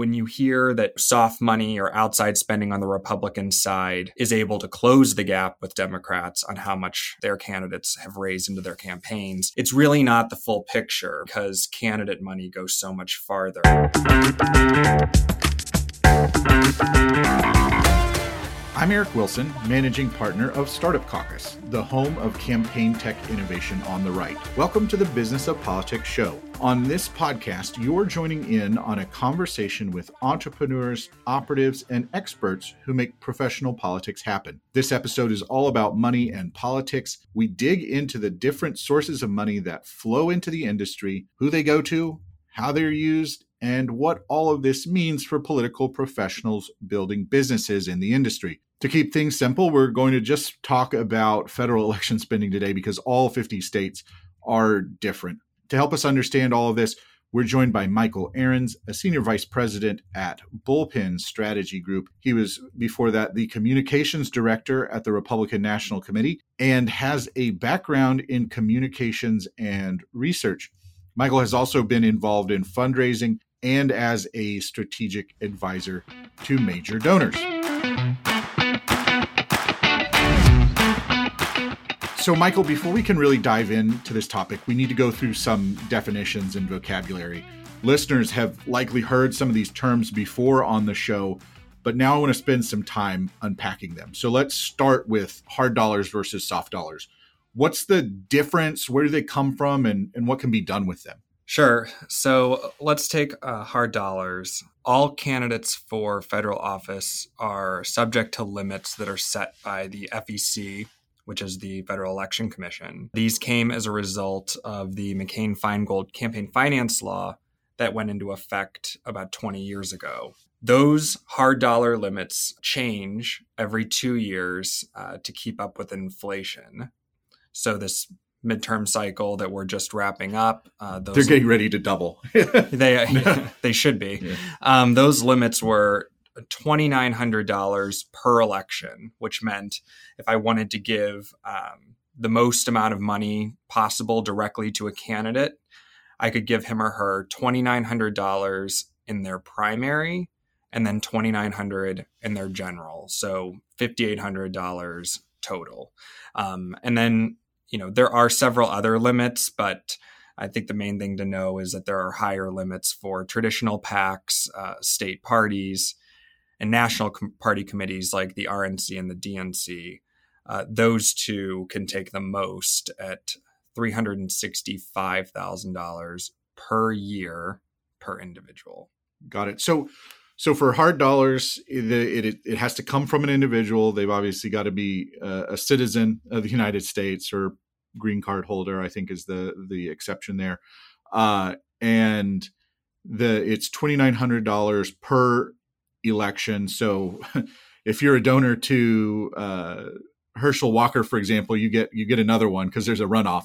When you hear that soft money or outside spending on the Republican side is able to close the gap with Democrats on how much their candidates have raised into their campaigns, it's really not the full picture because candidate money goes so much farther. I'm Eric Wilson, Managing Partner of Startup Caucus, the home of campaign tech innovation on the right. Welcome to the Business of Politics show. On this podcast, you're joining in on a conversation with entrepreneurs, operatives, and experts who make professional politics happen. This episode is all about money and politics. We dig into the different sources of money that flow into the industry, who they go to, how they're used, and what all of this means for political professionals building businesses in the industry. To keep things simple, we're going to just talk about federal election spending today because all 50 states are different. To help us understand all of this, we're joined by Michael Ahrens, a senior vice president at Bullpen Strategy Group. He was, before that, the communications director at the Republican National Committee and has a background in communications and research. Michael has also been involved in fundraising and as a strategic advisor to major donors. So, Michael, before we can really dive into this topic, we need to go through some definitions and vocabulary. Listeners have likely heard some of these terms before on the show, but now I want to spend some time unpacking them. So let's start with hard dollars versus soft dollars. What's the difference? Where do they come from? And what can be done with them? Sure. So let's take hard dollars. All candidates for federal office are subject to limits that are set by the FEC, which is the Federal Election Commission. These came as a result of the McCain-Feingold campaign finance law that went into effect about 20 years ago. Those hard dollar limits change every 2 years to keep up with inflation. So this midterm cycle that we're just wrapping up, they're getting ready to double. they should be. Yeah. Those limits were $2,900 per election, which meant if I wanted to give the most amount of money possible directly to a candidate, I could give him or her $2,900 in their primary and then $2,900 in their general. So $5,800 total. And then, there are several other limits, but I think the main thing to know is that there are higher limits for traditional PACs, state parties, and national party committees like the RNC and the DNC. Those two can take the most at $365,000 per year per individual. Got it. So for hard dollars, it has to come from an individual. They've obviously got to be a citizen of the United States or green card holder, I think is the exception there. And it's $2,900 per election. So if you're a donor to Herschel Walker, for example, you get another one because there's a runoff.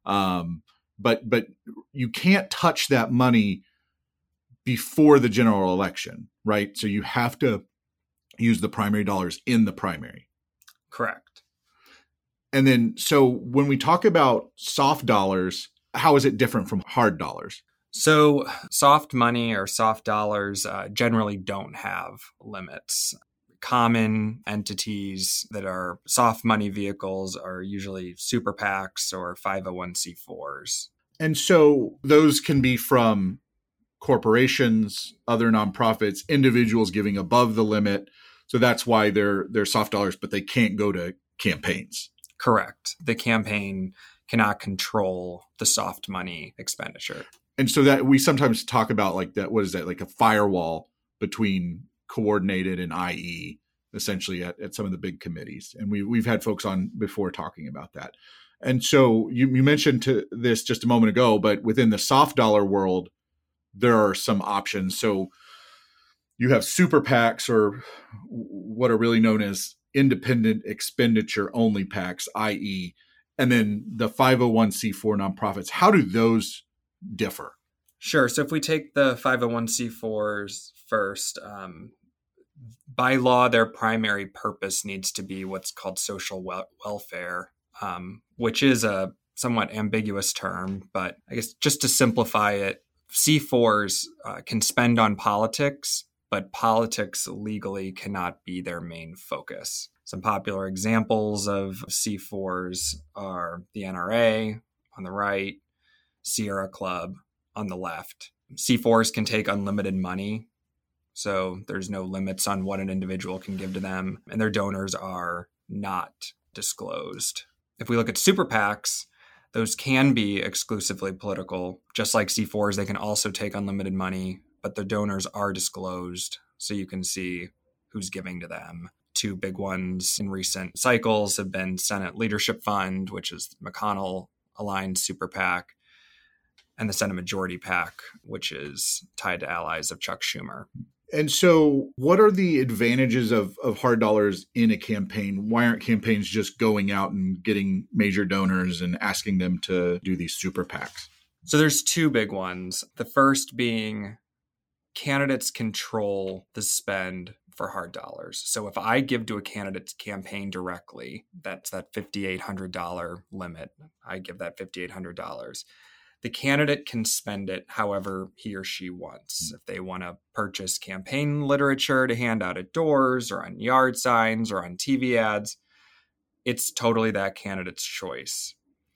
But you can't touch that money before the general election, right? So you have to use the primary dollars in the primary. Correct. And then, so when we talk about soft dollars, how is it different from hard dollars? So soft money or soft dollars generally don't have limits. Common entities that are soft money vehicles are usually super PACs or 501c4s. And so those can be from corporations, other nonprofits, individuals giving above the limit. So that's why they're soft dollars, but they can't go to campaigns. Correct. The campaign cannot control the soft money expenditure. And so that we sometimes talk about like that, what is that, like a firewall between coordinated and IE, essentially at some of the big committees. And we've had folks on before talking about that. And so you mentioned to this just a moment ago, but within the soft dollar world, there are some options. So you have super PACs, or what are really known as independent expenditure only PACs, i.e., and then the 501c4 nonprofits. How do those differ? Sure. So if we take the 501c4s first, by law, their primary purpose needs to be what's called social welfare, which is a somewhat ambiguous term. But I guess just to simplify it, C4s can spend on politics, but politics legally cannot be their main focus. Some popular examples of C4s are the NRA on the right, Sierra Club on the left. C4s can take unlimited money, so there's no limits on what an individual can give to them, and their donors are not disclosed. If we look at super PACs, those can be exclusively political. Just like C4s, they can also take unlimited money, but the donors are disclosed, so you can see who's giving to them. Two big ones in recent cycles have been Senate Leadership Fund, which is McConnell-aligned super PAC, and the Senate Majority PAC, which is tied to allies of Chuck Schumer. And so what are the advantages of hard dollars in a campaign? Why aren't campaigns just going out and getting major donors and asking them to do these super PACs? So there's two big ones. The first being candidates control the spend for hard dollars. So if I give to a candidate's campaign directly, that's that $5,800 limit. I give that $5,800. The candidate can spend it however he or she wants. If they want to purchase campaign literature to hand out at doors or on yard signs or on TV ads, it's totally that candidate's choice.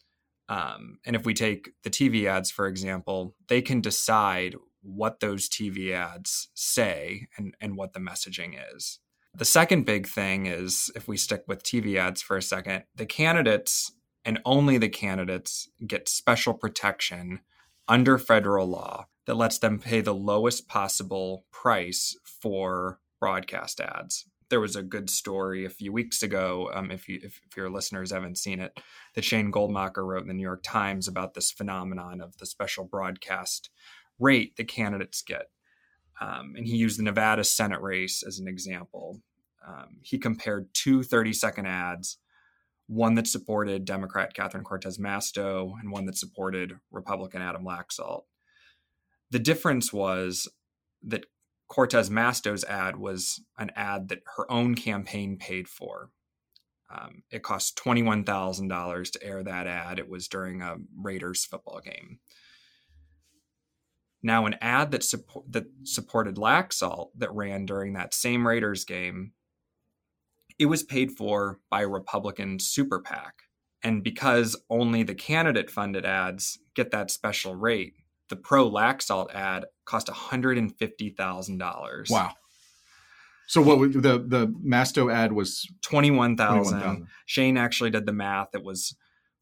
And if we take the TV ads, for example, they can decide what those TV ads say and what the messaging is. The second big thing is, if we stick with TV ads for a second, the candidates and only the candidates get special protection under federal law that lets them pay the lowest possible price for broadcast ads. There was a good story a few weeks ago, if your listeners haven't seen it, that Shane Goldmacher wrote in the New York Times about this phenomenon of the special broadcast rate the candidates get. And he used the Nevada Senate race as an example. He compared two 30-second ads, one that supported Democrat Catherine Cortez Masto and one that supported Republican Adam Laxalt. The difference was that Cortez Masto's ad was an ad that her own campaign paid for. It cost $21,000 to air that ad. It was during a Raiders football game. Now, an ad that supported Laxalt that ran during that same Raiders game, it was paid for by a Republican super PAC. And because only the candidate-funded ads get that special rate, the pro-Laxalt ad cost $150,000. Wow. So what the Masto ad was? $21,000. Shane actually did the math. It was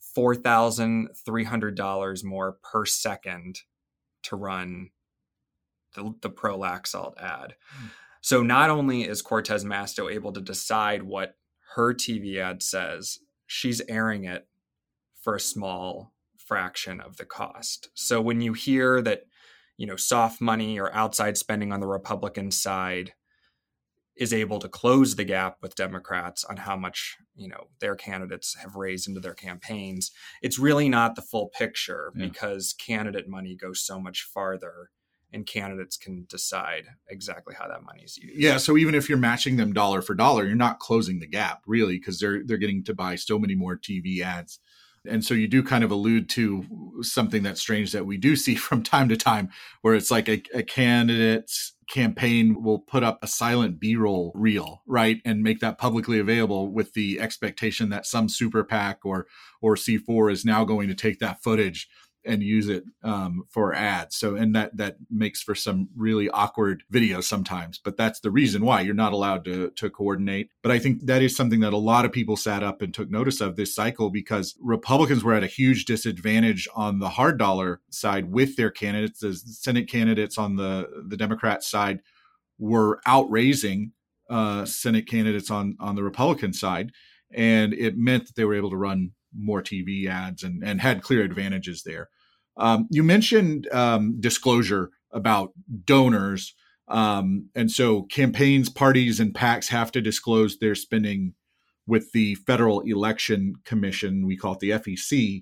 $4,300 more per second to run the pro-Laxalt ad. So not only is Cortez Masto able to decide what her TV ad says, she's airing it for a small fraction of the cost. So when you hear that, soft money or outside spending on the Republican side is able to close the gap with Democrats on how much, their candidates have raised into their campaigns, it's really not the full picture because candidate money goes so much farther and candidates can decide exactly how that money is used. Yeah, so even if you're matching them dollar for dollar, you're not closing the gap, really, because they're getting to buy so many more TV ads. And so you do kind of allude to something that's strange that we do see from time to time, where it's like a candidate's campaign will put up a silent B-roll reel, right, and make that publicly available with the expectation that some super PAC or C4 is now going to take that footage and use it for ads. So, and that makes for some really awkward videos sometimes, but that's the reason why you're not allowed to coordinate. But I think that is something that a lot of people sat up and took notice of this cycle, because Republicans were at a huge disadvantage on the hard dollar side with their candidates. The Senate candidates on the Democrat side were outraising Senate candidates on the Republican side. And it meant that they were able to run more TV ads and had clear advantages there. You mentioned disclosure about donors. And so campaigns, parties, and PACs have to disclose their spending with the Federal Election Commission. We call it the FEC.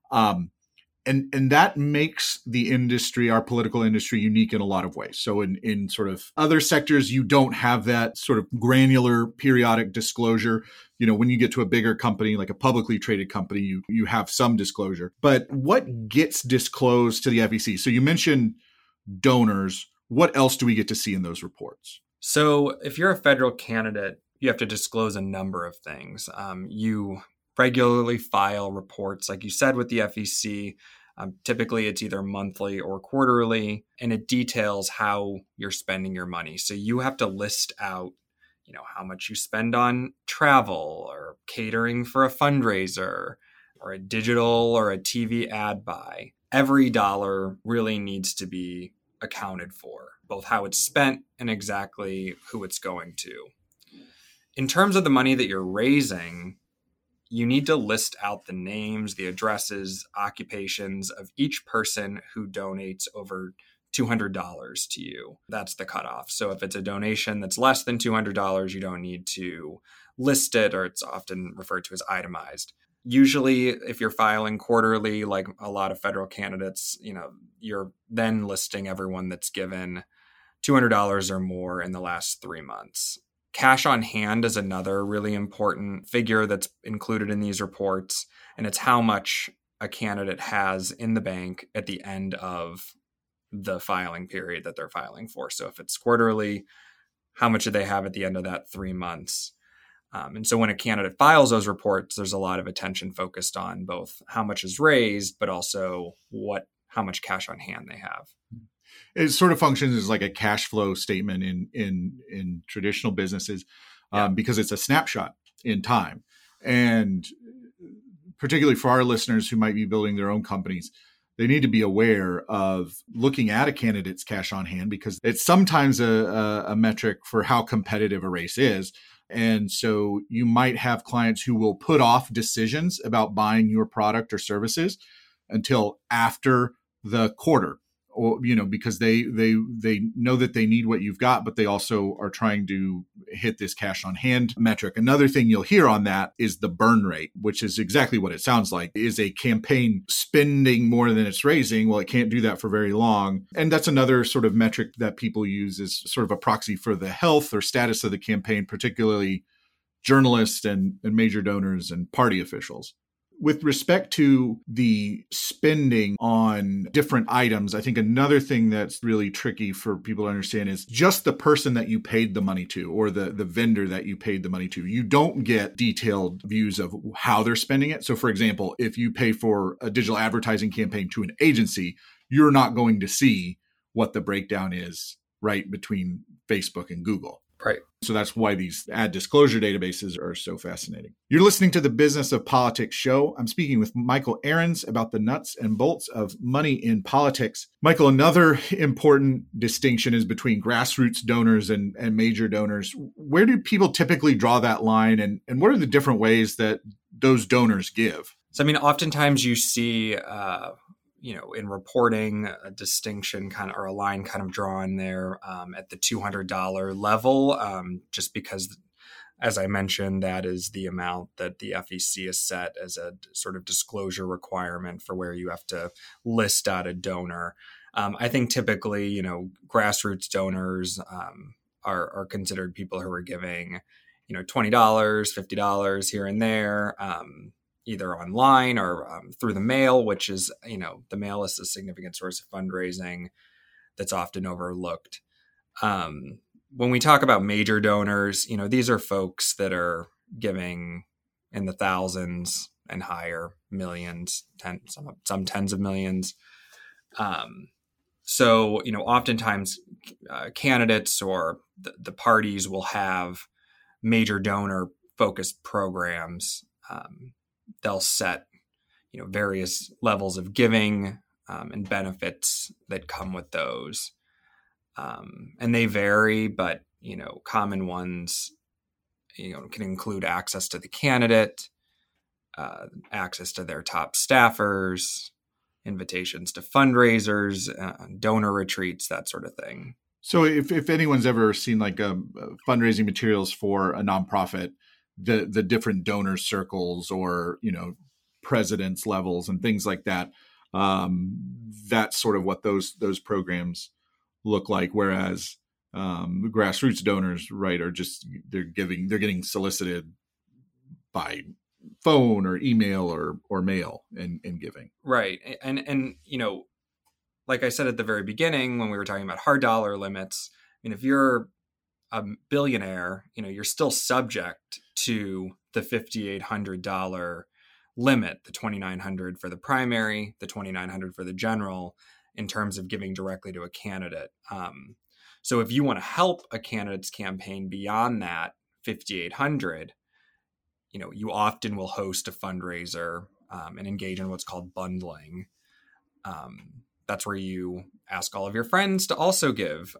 And that makes the industry, our political industry, unique in a lot of ways. So in sort of other sectors, you don't have that sort of granular periodic disclosure. When you get to a bigger company, like a publicly traded company, you have some disclosure. But what gets disclosed to the FEC? So you mentioned donors. What else do we get to see in those reports? So if you're a federal candidate, you have to disclose a number of things. You regularly file reports, like you said, with the FEC. Typically, it's either monthly or quarterly, and it details how you're spending your money. So you have to list out, how much you spend on travel or catering for a fundraiser or a digital or a TV ad buy. Every dollar really needs to be accounted for, both how it's spent and exactly who it's going to. In terms of the money that you're raising, you need to list out the names, the addresses, occupations of each person who donates over $200 to you. That's the cutoff. So if it's a donation that's less than $200, you don't need to list it, or it's often referred to as itemized. Usually, if you're filing quarterly, like a lot of federal candidates, you're then listing everyone that's given $200 or more in the last 3 months. Cash on hand is another really important figure that's included in these reports, and it's how much a candidate has in the bank at the end of the filing period that they're filing for. So if it's quarterly, how much do they have at the end of that 3 months? And so when a candidate files those reports, there's a lot of attention focused on both how much is raised, but also how much cash on hand they have. It sort of functions as like a cash flow statement in traditional businesses, because it's a snapshot in time. And particularly for our listeners who might be building their own companies, they need to be aware of looking at a candidate's cash on hand, because it's sometimes a metric for how competitive a race is. And so you might have clients who will put off decisions about buying your product or services until after the quarter, or because they know that they need what you've got, but they also are trying to hit this cash on hand metric. Another thing you'll hear on that is the burn rate, which is exactly what it sounds like. Is a campaign spending more than it's raising? Well, it can't do that for very long. And that's another sort of metric that people use as sort of a proxy for the health or status of the campaign, particularly journalists and major donors and party officials. With respect to the spending on different items, I think another thing that's really tricky for people to understand is just the person that you paid the money to, or the vendor that you paid the money to. You don't get detailed views of how they're spending it. So for example, if you pay for a digital advertising campaign to an agency, you're not going to see what the breakdown is, right, between Facebook and Google. Right. So that's why these ad disclosure databases are so fascinating. You're listening to the Business of Politics show. I'm speaking with Michael Ahrens about the nuts and bolts of money in politics. Michael, another important distinction is between grassroots donors and major donors. Where do people typically draw that line, and what are the different ways that those donors give? So, oftentimes you see in reporting, a distinction or a line kind of drawn there at the $200 level, just because, as I mentioned, that is the amount that the FEC has set as a sort of disclosure requirement for where you have to list out a donor. I think typically, grassroots donors are considered people who are giving, $20, $50 here and there, either online or through the mail, which is, the mail is a significant source of fundraising that's often overlooked. When we talk about major donors, these are folks that are giving in the thousands and higher, millions, some tens of millions. So, oftentimes candidates or the parties will have major donor focused programs. They'll set, various levels of giving and benefits that come with those. And they vary, but, common ones, can include access to the candidate, access to their top staffers, invitations to fundraisers, donor retreats, that sort of thing. So if anyone's ever seen like fundraising materials for a nonprofit, the different donor circles or, presidents levels and things like that, that's sort of what those programs look like. Whereas the grassroots donors, right, are just, they're getting solicited by phone or email or mail and giving. Right. And like I said at the very beginning, when we were talking about hard dollar limits, I mean, if you're a billionaire, you're still subject to the $5,800 limit, the $2,900 for the primary, the $2,900 for the general, in terms of giving directly to a candidate. So if you want to help a candidate's campaign beyond that $5,800, you often will host a fundraiser and engage in what's called bundling. That's where you ask all of your friends to also give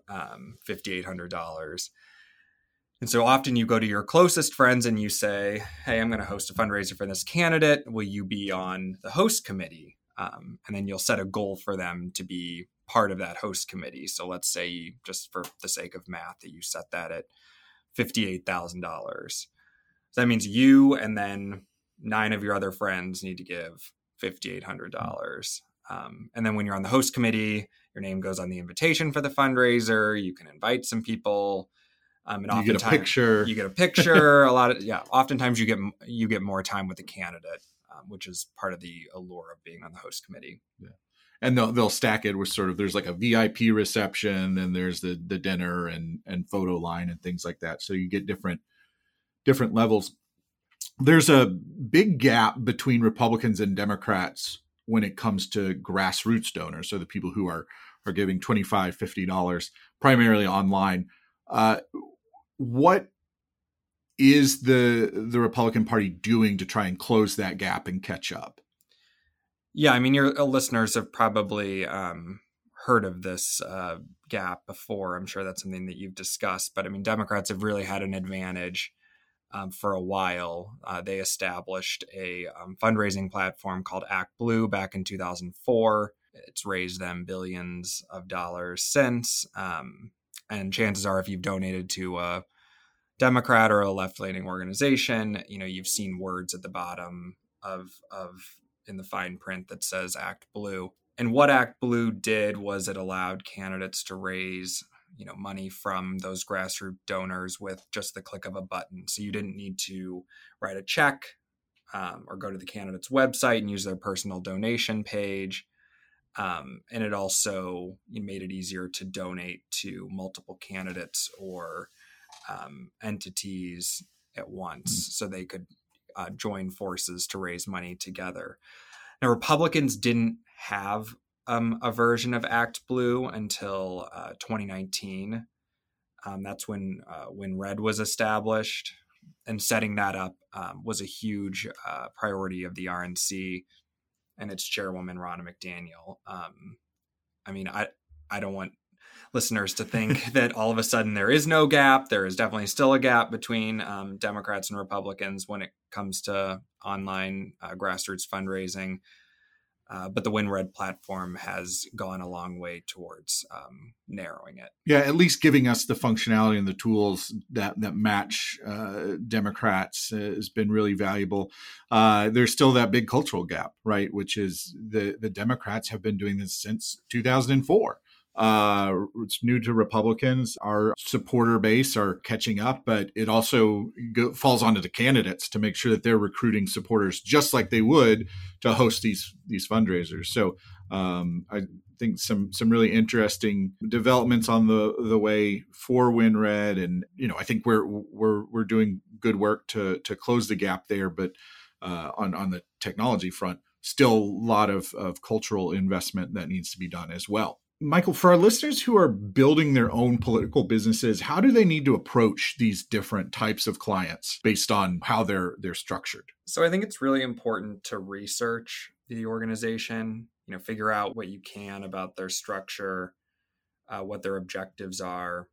$5,800. And so often you go to your closest friends and you say, hey, I'm going to host a fundraiser for this candidate. Will you be on the host committee? And then you'll set a goal for them to be part of that host committee. So let's say, just for the sake of math, that you set that at $58,000. So that means you and then 9 of your other friends need to give $5,800. And then when you're on the host committee, your name goes on the invitation for the fundraiser. You can invite some people. And you get a picture. You get a picture. Oftentimes you get more time with the candidate, which is part of the allure of being on the host committee. Yeah. And they'll stack it with sort of, there's like a VIP reception, and there's the dinner and photo line and things like that. So you get different levels. There's a big gap between Republicans and Democrats when it comes to grassroots donors. So the people who are giving $25, $50, primarily online. What is the Republican Party doing to try and close that gap and catch up? Yeah, I mean, your listeners have probably heard of this gap before. I'm sure that's something that you've discussed. But I mean, Democrats have really had an advantage for a while. They established a fundraising platform called ActBlue back in 2004. It's raised them billions of dollars since. And chances are, if you've donated to a Democrat or a left-leaning organization, you've seen words at the bottom of in the fine print that says ActBlue. And what ActBlue did was it allowed candidates to raise, money from those grassroots donors with just the click of a button. So you didn't need to write a check or go to the candidate's website and use their personal donation page. And it also made it easier to donate to multiple candidates or entities at once, so they could join forces to raise money together. Now, Republicans didn't have a version of ActBlue until 2019. That's when WinRed was established, and setting that up was a huge priority of the RNC and its chairwoman, Ronna McDaniel. I mean, I don't want listeners to think that all of a sudden there is no gap. There is definitely still a gap between Democrats and Republicans when it comes to online grassroots fundraising. But the WinRed platform has gone a long way towards narrowing it. Yeah, at least giving us the functionality and the tools that match Democrats has been really valuable. There's still that big cultural gap, right? Which is the Democrats have been doing this since 2004. It's new to Republicans. Our supporter base are catching up, but it also falls onto the candidates to make sure that they're recruiting supporters just like they would to host these fundraisers. So I think some really interesting developments on the way for WinRed, and I think we're doing good work to close the gap there. But on the technology front, still a lot of cultural investment that needs to be done as well. Michael, for our listeners who are building their own political businesses, how do they need to approach these different types of clients based on how they're structured? So I think it's really important to research the organization, figure out what you can about their structure, what their objectives are.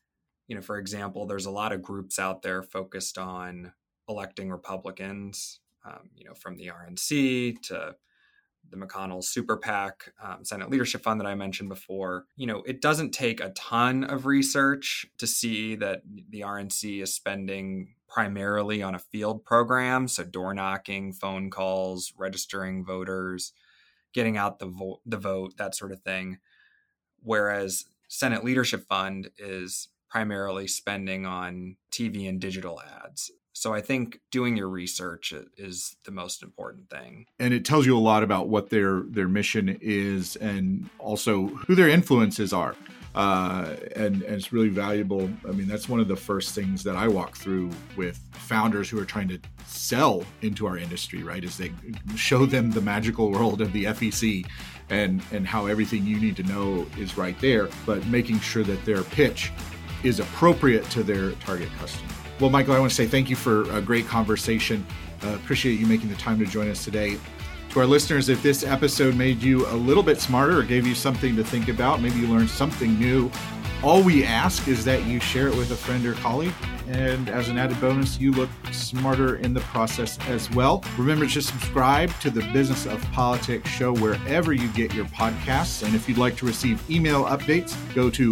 For example, there's a lot of groups out there focused on electing Republicans, from the RNC to the McConnell Super PAC, Senate Leadership Fund that I mentioned before. It doesn't take a ton of research to see that the RNC is spending primarily on a field program, so door knocking, phone calls, registering voters, getting out the vote, that sort of thing. Whereas Senate Leadership Fund is primarily spending on TV and digital ads. So I think doing your research is the most important thing. And it tells you a lot about what their mission is and also who their influences are. And it's really valuable. I mean, that's one of the first things that I walk through with founders who are trying to sell into our industry, right? Is they show them the magical world of the FEC and how everything you need to know is right there, but making sure that their pitch is appropriate to their target customer. Well, Michael, I want to say thank you for a great conversation. Appreciate you making the time to join us today. To our listeners, if this episode made you a little bit smarter or gave you something to think about, maybe you learned something new, all we ask is that you share it with a friend or colleague. And as an added bonus, you look smarter in the process as well. Remember to subscribe to the Business of Politics show wherever you get your podcasts. And if you'd like to receive email updates, go to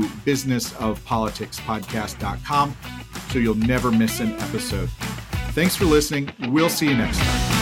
businessofpoliticspodcast.com so you'll never miss an episode. Thanks for listening. We'll see you next time.